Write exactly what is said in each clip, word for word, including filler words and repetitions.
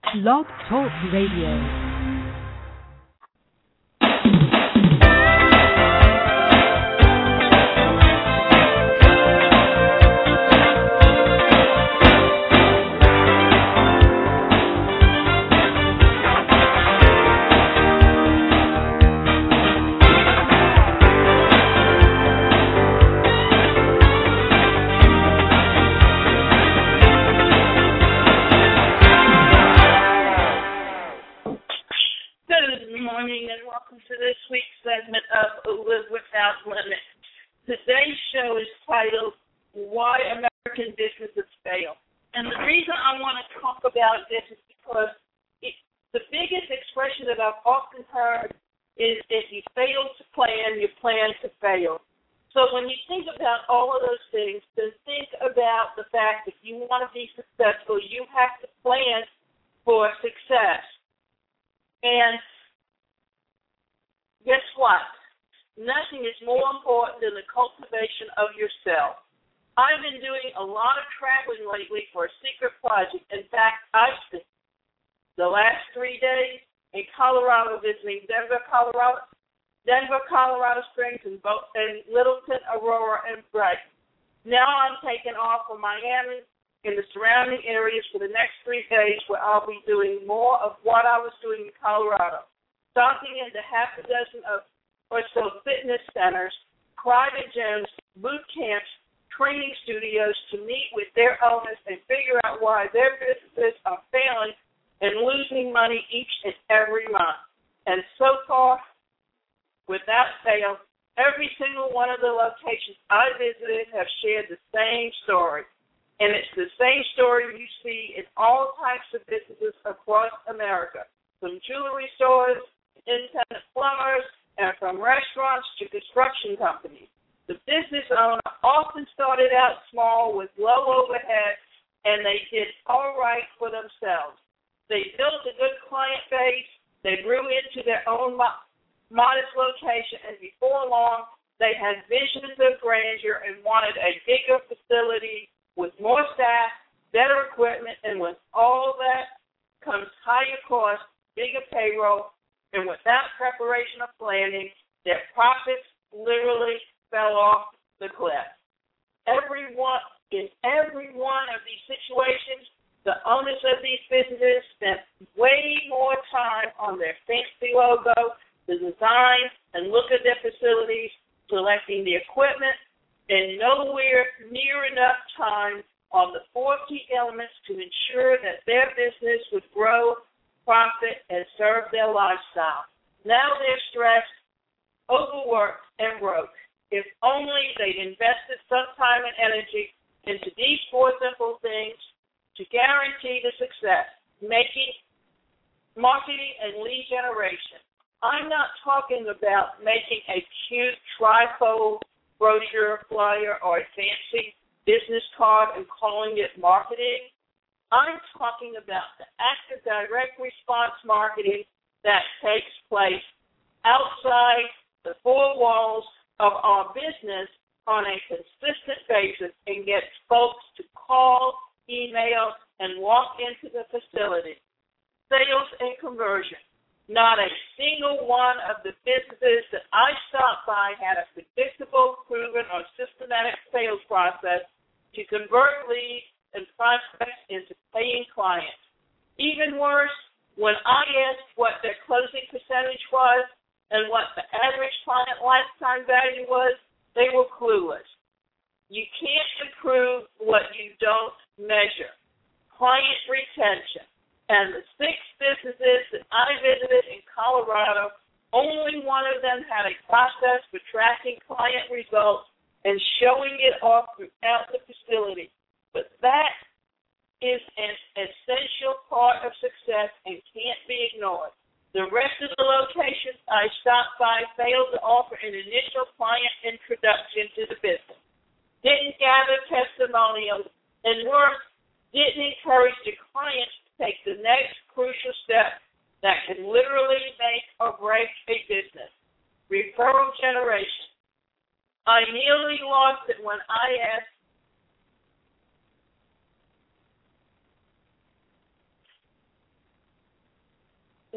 Blog Talk Radio. Today's show is titled, Why American Businesses Fail. And the reason I want to talk about this is because it, the biggest expression that I've often heard is if you fail to plan, you plan to fail. So when you think about all of those things, then think about the fact that if you want to be successful, you have to plan for success. And guess what? Nothing is more important than the cultivation of yourself. I've been doing a lot of traveling lately for a secret project. In fact, I've spent the last three days in Colorado visiting Denver, Colorado, Denver, Colorado Springs, and, Bo- and Littleton, Aurora, and Brighton. Now I'm taking off for Miami and the surrounding areas for the next three days where I'll be doing more of what I was doing in Colorado, stopping into half a dozen of or so fitness centers, private gyms, boot camps, training studios to meet with their owners and figure out why their businesses are failing and losing money each and every month. And so far, without fail, every single one of the locations I visited have shared the same story. And it's the same story you see in all types of businesses across America, from jewelry stores, independent plumbers, and from restaurants to construction companies. The business owner often started out small with low overhead, and they did all right for themselves. They built a good client base, they grew into their own mo- modest location, and before long, they had visions of grandeur and wanted a bigger facility with more staff, better equipment, and with all that comes higher cost, bigger payroll, and without preparation or planning, their profits literally fell off the cliff. Every one, in every one of these situations, the owners of these businesses spent way more time on their fancy logo, the design, and look at their facilities, selecting the equipment, and nowhere near enough time on the four key elements to ensure that their business would grow, profit, and serve their lifestyle. Now they're stressed, overworked, and broke. If only they'd invested some time and energy into these four simple things to guarantee the success, making, marketing, and lead generation. I'm not talking about making a cute trifold brochure, flyer, or a fancy business card and calling it marketing. I'm talking about the active direct response marketing that takes place outside the four walls of our business on a consistent basis and gets folks to call, email, and walk into the facility. Sales and conversion. Not a single one of the businesses that I stopped by had a predictable, proven, or systematic sales process to convert leads and prospects into paying clients. Even worse, when I asked what their closing percentage was and what the average client lifetime value was, they were clueless. You can't improve what you don't measure. Client retention. And the six businesses that I visited in Colorado, only one of them had a process for tracking client results and showing it off throughout the facility. But that is an essential part of success and can't be ignored. The rest of the locations I stopped by failed to offer an initial client introduction to the business, didn't gather testimonials, and worse, didn't encourage the clients to take the next crucial step that can literally make or break a business, referral generation. I nearly lost it when I asked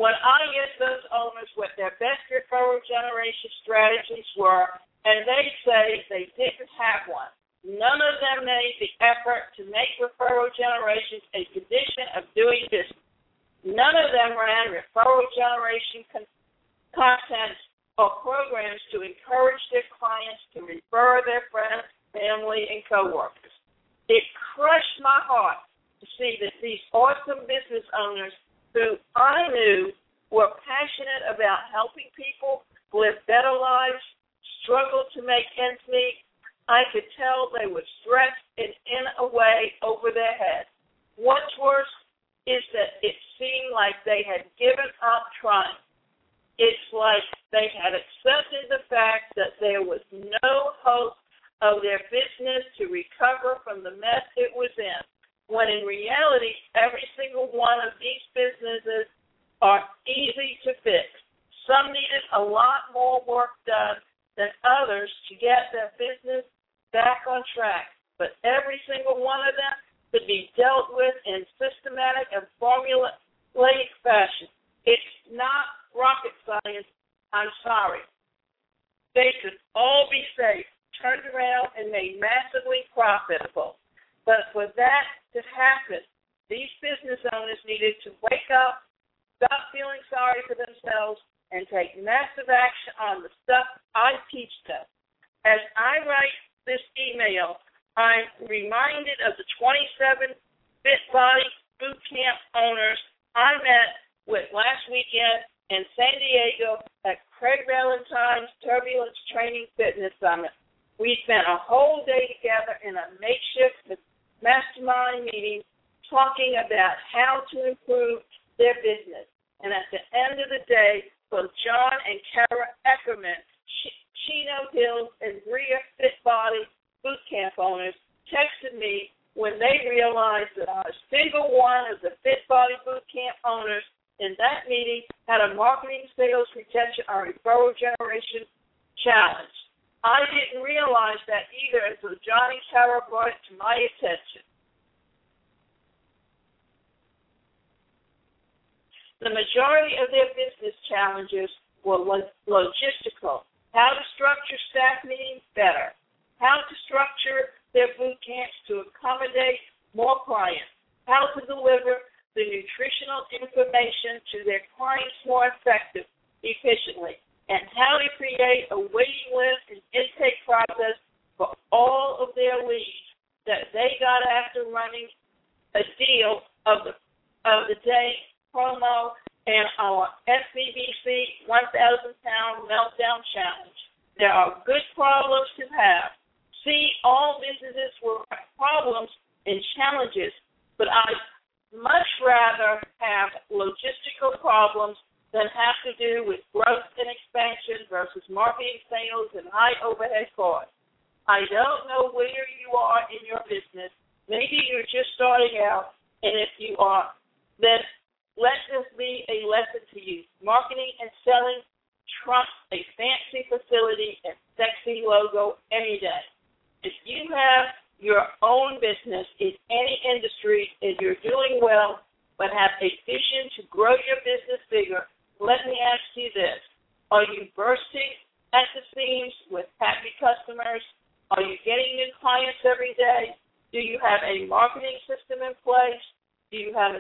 when I asked those owners what their best referral generation strategies were, and they say they didn't have one. None of them made the effort to make referral generations a condition of doing business. None of them ran referral generation con- content or programs to encourage their clients to refer their friends, family, and coworkers. It crushed my heart to see that these awesome business owners who I knew were passionate about helping people live better lives, struggle to make ends meet. I could tell they were stressed and in a way over their head. What's worse is that it seemed like they had given up trying. It's like they had accepted the fact that there was no hope of their business to recover from the mess it was in, when in reality, every single one of these businesses are easy to fix. Some needed a lot more work done than others to get their business back on track, but every single one of them could be dealt with in systematic and formulaic fashion. It's not rocket science, I'm sorry. They could all be safe, turned around, and made massively profitable. But for that to happen, these business owners needed to wake up, stop feeling sorry for themselves, and take massive action on the stuff I teach them. As I write this email, I'm reminded of the twenty-seven Fit Body Boot Camp owners I met with last weekend in San Diego at Craig Valentine's Turbulence Training Fitness Summit. We spent a whole day together in a makeshift mastermind meeting talking about how to improve their business. And at the end of the day, both John and Kara Eckerman, Chino Hills, and Bria Fit Body Boot Camp owners texted me when they realized that not a single one of the Fit Body Boot Camp owners in that meeting had a marketing, sales, retention, or referral generation challenge. I didn't realize that either until John and Kara brought it to my attention. The majority of their business challenges were logistical. How to structure staff meetings better. How to structure their boot camps to accommodate more clients. How to deliver the nutritional information to their clients more effective, efficiently. And how to create a waiting list and intake process for all of their leads that they got after running a deal of the of the day promo and our S B B C one thousand pound Meltdown Challenge. There are good problems to have. See, all businesses will have problems and challenges, but I'd much rather have logistical problems than have to do with growth and expansion versus marketing, sales, and high overhead costs. I don't know where you are in your business. Maybe you're just starting out, and if you are, then let this be a lesson to you. Marketing and selling trumps a fancy facility and sexy logo any day. If you have your own business in any industry and you're doing well but have a vision to grow your business bigger, let me ask you this. Are you bursting at the seams with happy customers? Are you getting new clients every day? Do you have a marketing system in place? Do you have a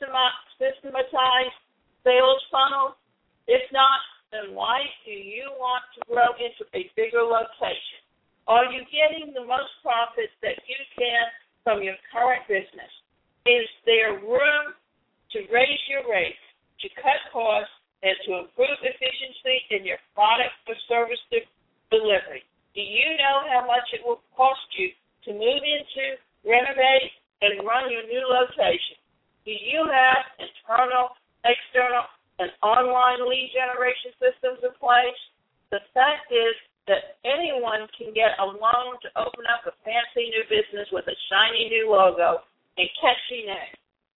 systematized sales funnel? If not, then why do you want to grow into a bigger location? Are you getting the most profits that you can from your current business? Is there room to raise your rates, to cut costs, and to improve efficiency in your product or service de- delivery? Do you know how much it will cost you to move into, renovate, and run your new location? Do you have internal, external, and online lead generation systems in place? The fact is that anyone can get a loan to open up a fancy new business with a shiny new logo and catchy name.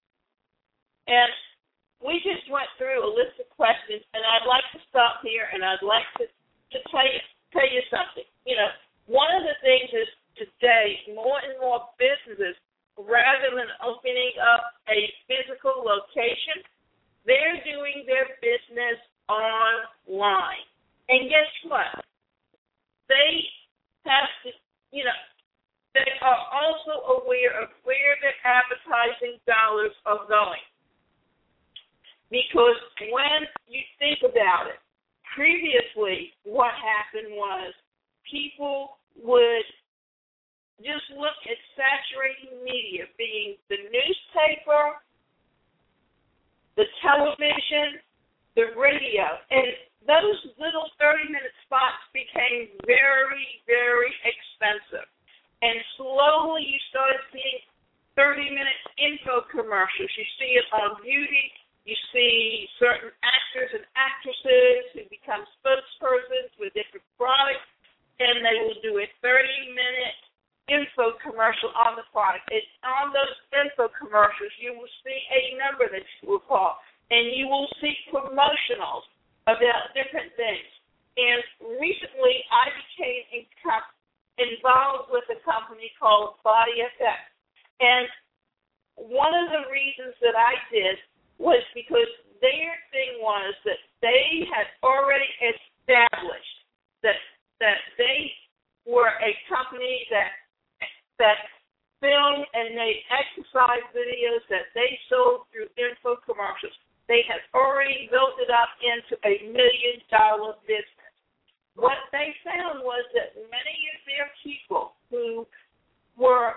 And we just went through a list of questions, and I'd like to stop here, and I'd like to, to tell you, tell you something. You know, one of the things is today, more and more businesses, rather than opening up a physical location, they're doing their business going. Because when you think about it, previously what happened was people would just look at saturating media, being the newspaper, the television, the radio, and those little thirty-minute spots became very, very expensive. And slowly you started seeing thirty-minute info commercials. You see it on beauty. You see certain actors and actresses who become spokespersons with different products, and they will do a thirty-minute info commercial on the product. And on those info commercials, you will see a number that you will call, and you will see promotionals about different things. And recently, I became in com- involved with a company called Body F X. And one of the reasons that I did was because their thing was that they had already established that that they were a company that that filmed and made exercise videos that they sold through info commercials. They had already built it up into a million-dollar business. What they found was that many of their people who were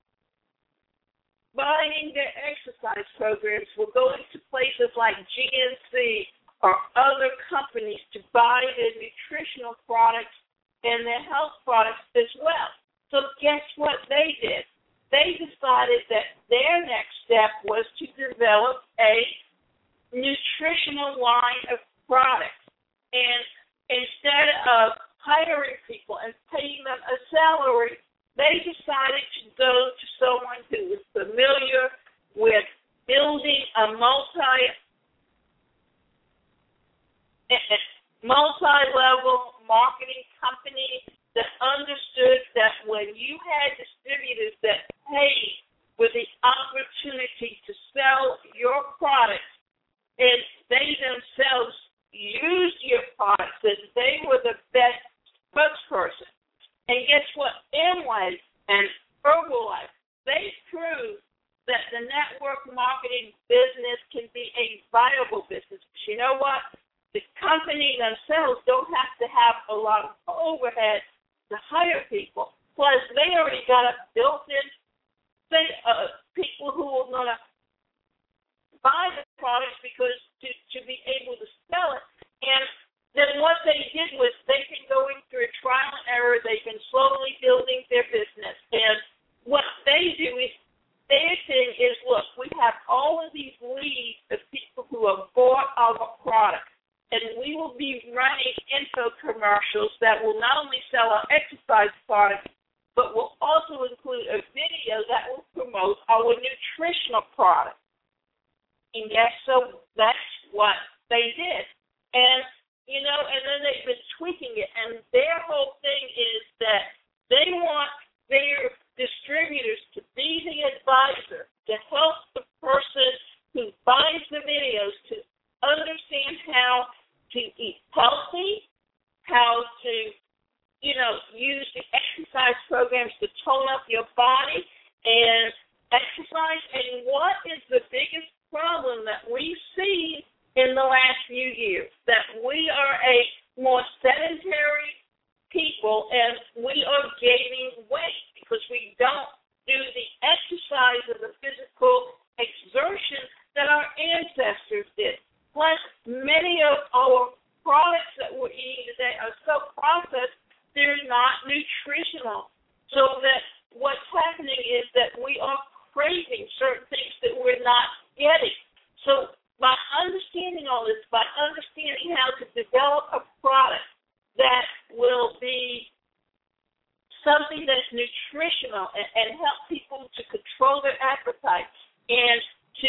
buying their exercise programs were going to places like G N C or other companies to buy their nutritional products and their health products as well. So guess what they did? They decided that their next step was to develop a nutritional line of products. And instead of hiring people and paying them a salary, they decided to go to someone who was familiar with building a multi, multi-level marketing company that understood that when you had distributors that paid with the opportunity to sell your products and they themselves used your products, that they were the best spokesperson. And guess what? Amway and Herbalife, they proved that the network marketing business can be a viable business. But you know what? The company themselves don't have to have a lot of overhead to hire people. Plus, they already got a built-in thing, uh, people who are going to buy the products because to, to be able to sell it. And then what they did was they've been going through a trial and error. They've been slowly building their business. And what they do is, their thing is, look, we have all of these leads of people who have bought our product. And we will be running info commercials that will not only sell our exercise products, but will also include a video that will promote our nutritional product. And yes, so that's what they did. And you know, and then they've been tweaking it, and their whole thing is that they want their distributors to be the advisor, to help the person who buys the videos to understand how to eat healthy, how to, you know, use the exercise programs to tone up your body and exercise. And what is the biggest problem that we see in the last few years? That we are a more sedentary people and we are gaining weight because we don't do the exercise or the physical exertion that our ancestors did. Plus, many of our products that we're eating today are so processed, they're not nutritional. So that what's happening is that we are craving certain things that we're not getting. So by understanding all this, by understanding how to develop a product that will be something that's nutritional and, and help people to control their appetite and to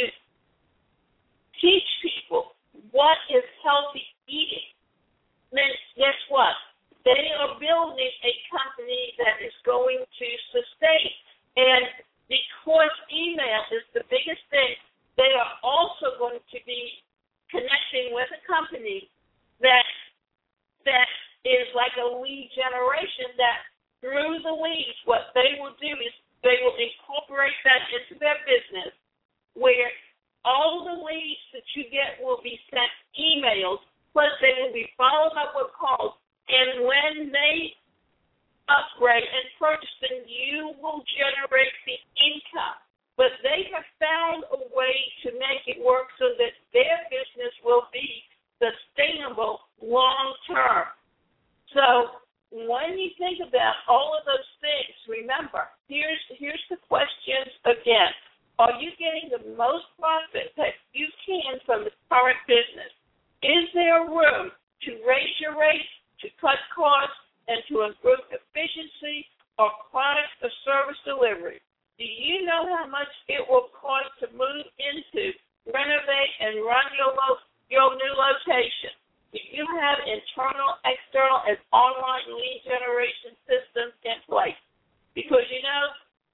teach people what is healthy eating, then guess what? They are building a company that is going to sustain. And because email is the biggest thing, they are also going to be connecting with a company that that is like a lead generation that through the leads, what they will do is they will incorporate that into their business where all the leads that you get will be sent emails, plus they will be followed up with calls. And when they upgrade and purchase, then you will generate the income. But they have found a way to make it work so that their business will be sustainable long term. So when you think about all of those things, remember, here's here's the questions again. Are you getting the most profit that you can from the current business? Is there room to raise your rates, to cut costs, and to improve efficiency or product or service delivery? Do you know how much it will cost to move into, renovate, and run your, lo- your new location? Do you have internal, external, and online lead generation systems in place? Because, you know,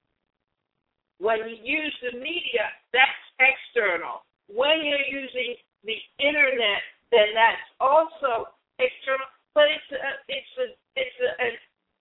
when you use the media, that's external. When you're using the Internet, then that's also external. But it's a, it's a, it's a, a,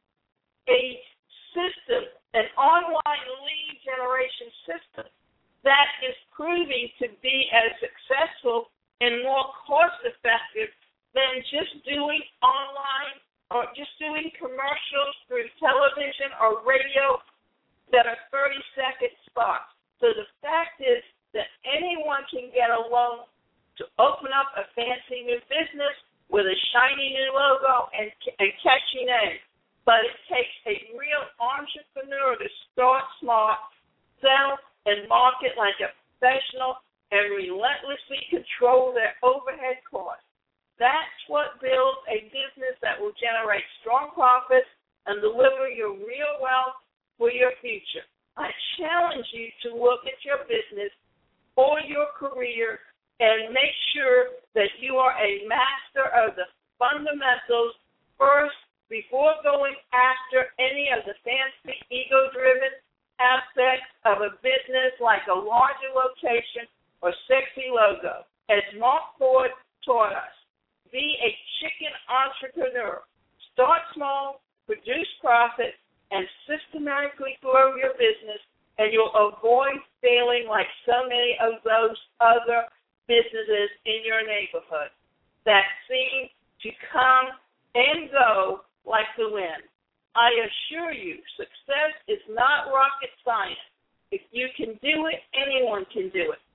a system, an online lead generation system that is proving to be as successful and more cost-effective than just doing online or just doing commercials through television or radio that are thirty-second spots. So the fact is that anyone can get a loan to open up a fancy new business with a shiny new logo and a catchy name. But it takes a real entrepreneur to start smart, sell, and market like a professional, and relentlessly control their overhead costs. That's what builds a business that will generate strong profits and deliver you real wealth for your future. I challenge you to look at your business or your career and make sure that you are a master of the fundamentals first before going after any of the fancy ego-driven aspects of a business like a larger location or sexy logo. As Mark Ford taught us, be a chicken entrepreneur. Start small, produce profit, and systematically grow your business, and you'll avoid failing like so many of those other businesses in your neighborhood that seem to come and go like the wind. I assure you, success is not rocket science. If you can do it, anyone can do it.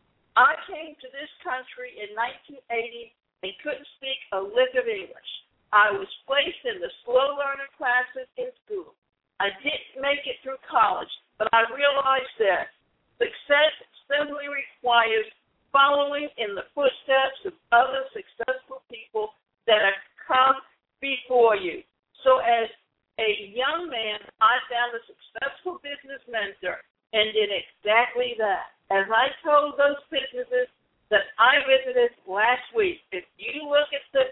I came to this country in nineteen eighty and couldn't speak a lick of English. I was placed in the slow learner classes in school. I didn't make it through college, but I realized that success simply requires following in the footsteps of other successful people that have come before you. So as a young man, I found a successful business mentor and did exactly that. As I told those businesses that I visited last week, if you look at the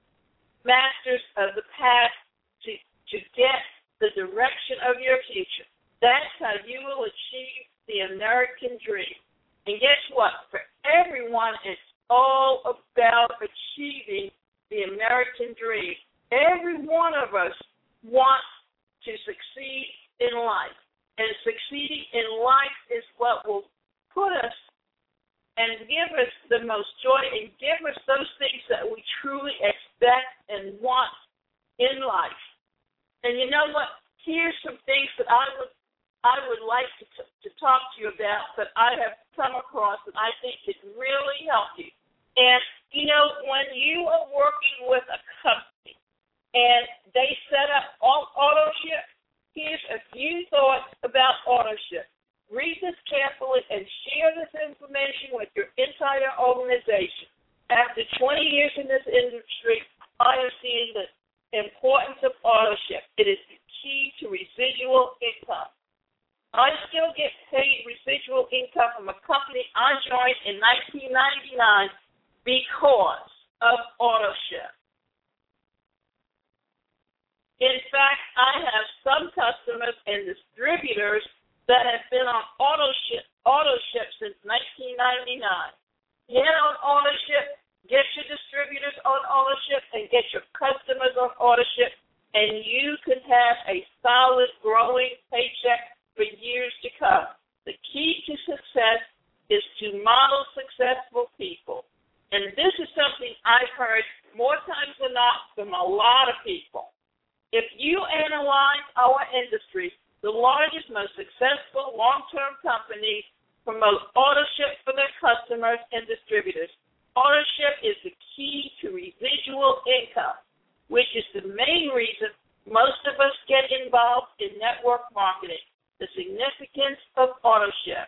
masters of the past to, to get the direction of your future, that's how you will achieve the American dream. And guess what? For everyone, it's all about achieving the American dream. Every one of us wants to succeed in life. And succeeding in life is what will put us and give us the most joy and give us those things that we truly expect and want in life. And you know what? Here's some things that I would I would like to, t- to talk to you about that I have come across that I think could really help you. And, you know, when you are working with a company and they set up all AutoShip, here's a few thoughts about AutoShip. Read this carefully and share this information with your entire organization. After twenty years in this industry, I have seen the importance of AutoShip. It is the key to residual income. I still get paid residual income from a company I joined in nineteen ninety-nine because of AutoShip. In fact, I have some customers and distributors that have been on AutoShip, AutoShip since nineteen ninety-nine. Get on AutoShip, get your distributors on AutoShip, and get your customers on AutoShip, and you can have a solid, growing paycheck for years to come. The key to success is to model successful people. And this is something I've heard more times than not from a lot of people. If you analyze our industry, the largest, most successful long-term companies promote auto-ship for their customers and distributors. Auto-ship is the key to residual income, which is the main reason most of us get involved in network marketing, the significance of auto-ship.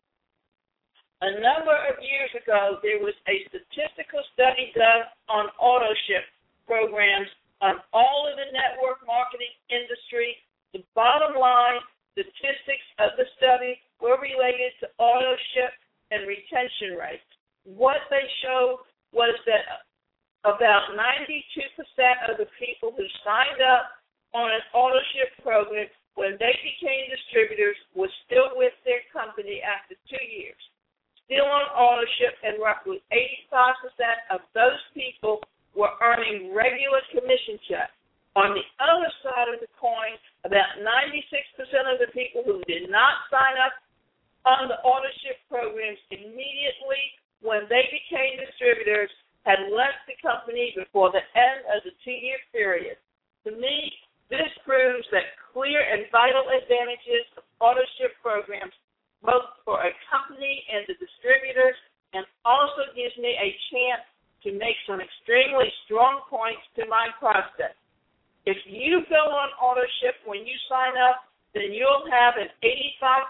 A number of years ago, there was a statistical study done on auto-ship programs on all of the network marketing industry. The bottom line statistics of the study were related to auto-ship and retention rates. What they showed was that about ninety-two percent of the people who signed up on an auto-ship program when they became distributors were still with their company after two years. Still on auto-ship, and roughly eighty-five percent of those people were earning regular commission checks. On the other side of the coin, about ninety-six percent of the people who did not sign up on the auto-ship programs immediately when they became distributors had left the company before the end of the two-year period. To me, this proves that clear and vital advantages of auto-ship programs both for a company and the distributors, and also gives me a chance to make some extremely strong points to my prospects. If you go on auto-ship when you sign up, then you'll have an eighty-five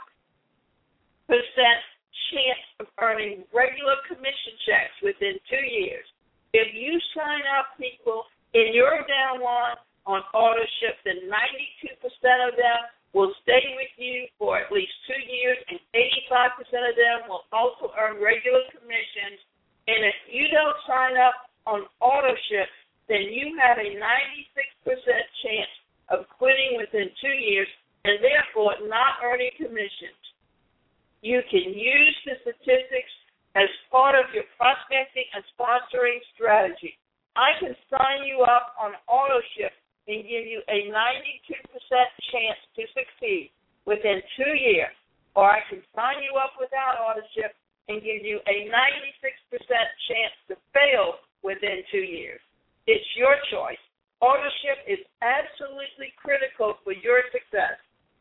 percent chance of earning regular commission checks within two years. If you sign up people in your downline on auto-ship, then ninety-two percent of them will stay with you for at least two years, and eighty-five percent of them will also earn regular commissions. And if you don't sign up on auto-ship, then you have a ninety-six percent chance of quitting within two years and therefore not earning commissions. You can use the statistics as part of your prospecting and sponsoring strategy. I can sign you up on auto-ship and give you a ninety-two percent chance to succeed within two years. Or I can sign you up without auto-ship and give you a ninety-six percent chance to fail within two years. It's your choice. Auto-ship is absolutely critical for your success.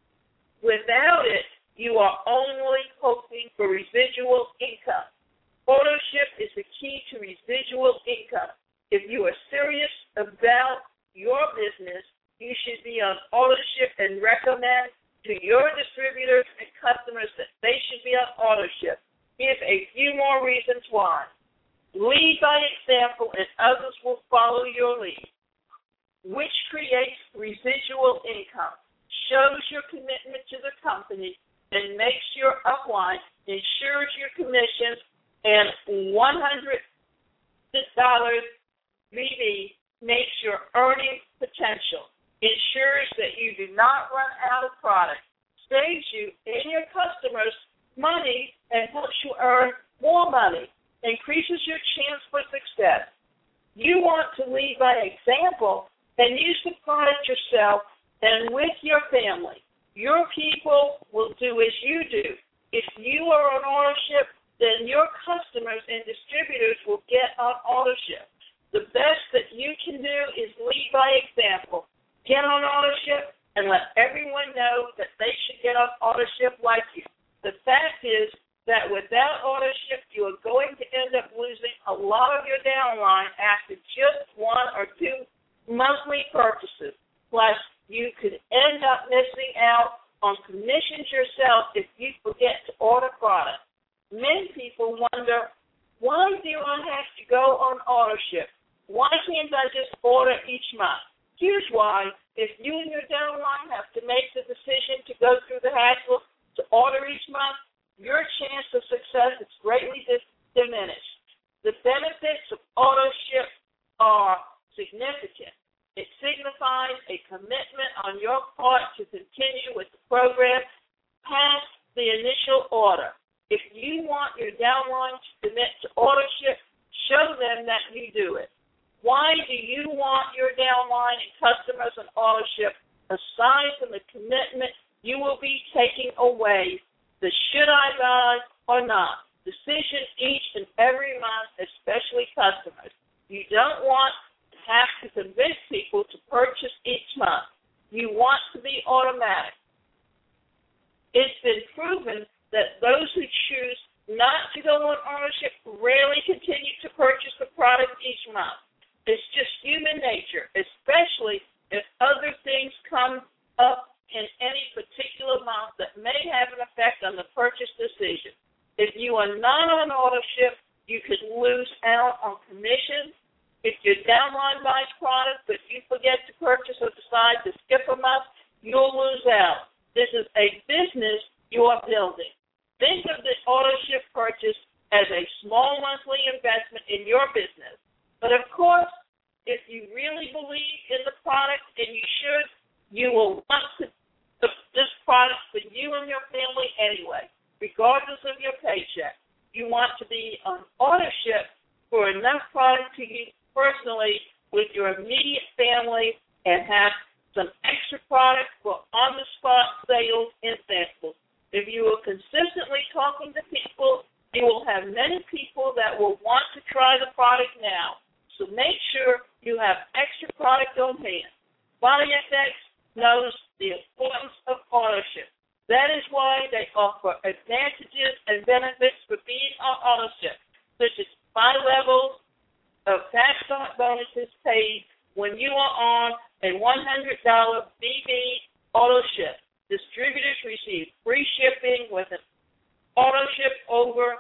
Without it, you are only hoping for residual income. Auto-ship is the key to residual income. If you are serious about your business, you should be on auto-ship and recommend to your distributors and customers that they should be on auto-ship. Give a few more reasons why. Lead by example, and others will follow your lead, which creates residual income, shows your commitment to the company, and makes your upline, ensures your commissions, and one hundred dollars V B makes your earning potential, ensures that you do not run out of product, saves you and your customers money, and helps you earn more money, increases your chance for success. You want to lead by example, and you supply it yourself and with your family. Your people will do as you do. If you are on auto-ship, then your customers and distributors will get on auto-ship. The best that you can do is lead by example. Get on auto-ship and let everyone know that they should get on auto-ship like you. The fact is that without auto-ship, you are going to end up losing a lot of your downline after just one or two monthly purchases. Plus, you could end up missing out on commissions yourself if you forget to order product. Many people wonder, why do I have to go on auto-ship? Why can't I just order each month? Here's why. If you and your downline have to make the decision to go through the hassle to order each month, your chance of success is greatly diminished. The benefits of auto-ship are significant. It signifies a commitment on your part to continue with the program past the initial order. If you want your downline to commit to auto-ship, show them that you do it. Why do you want your downline and customers on auto-ship aside from the commitment you will be taking away, the should I buy or not? decision each and every month, especially customers. You don't want to have to convince people to purchase each month. You want to be automatic. It's been proven that those who choose not to go on ownership rarely continue to purchase the product each month. It's just human nature, especially if other things come up in any particular month that may have an effect on the purchase decision. If you are not on ownership, you could lose out on commissions. If your downline buys product but you forget to purchase or decide to skip a month, you'll lose out. This is a business you are building. Think of the ownership purchase as a small monthly investment in your business. But of course, if you really believe in the product, and you should, you will want to, this product for you and your family anyway, regardless of your paycheck. You want to be on ownership for enough product to use personally with your immediate family and have some extra product for on-the-spot sales and samples. If you are consistently talking to people, you will have many people that will want to try the product now. So make sure you have extra product on hand. BodyFX knows the importance of ownership. That is why they offer advantages and benefits for being on ownership, such as five levels of fast start bonuses paid when you are on a one hundred dollars B B auto ship. Distributors receive free shipping with an auto ship over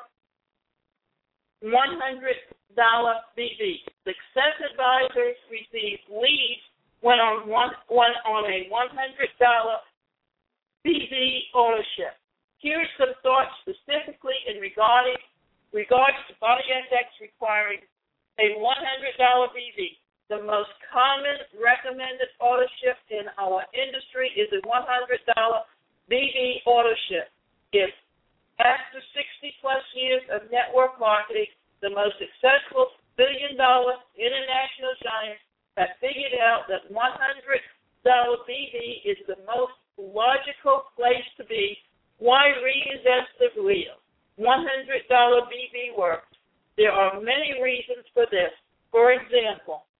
one hundred dollars B B. Success advisors receive leads when on one when on a one hundred dollars B B auto ship. Here's some thoughts specifically in regarding regards to BodyFX requiring a one hundred dollars B B. The most common recommended auto ship in our industry is a one hundred dollars B B auto ship. If after sixty plus years of network marketing, the most successful billion dollar international giants have figured out that one hundred dollars B B is the most logical place to be, why reinvest the wheel? one hundred dollars B B works. There are many reasons for this. For example,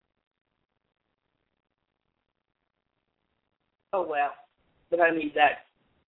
oh, well, but I need that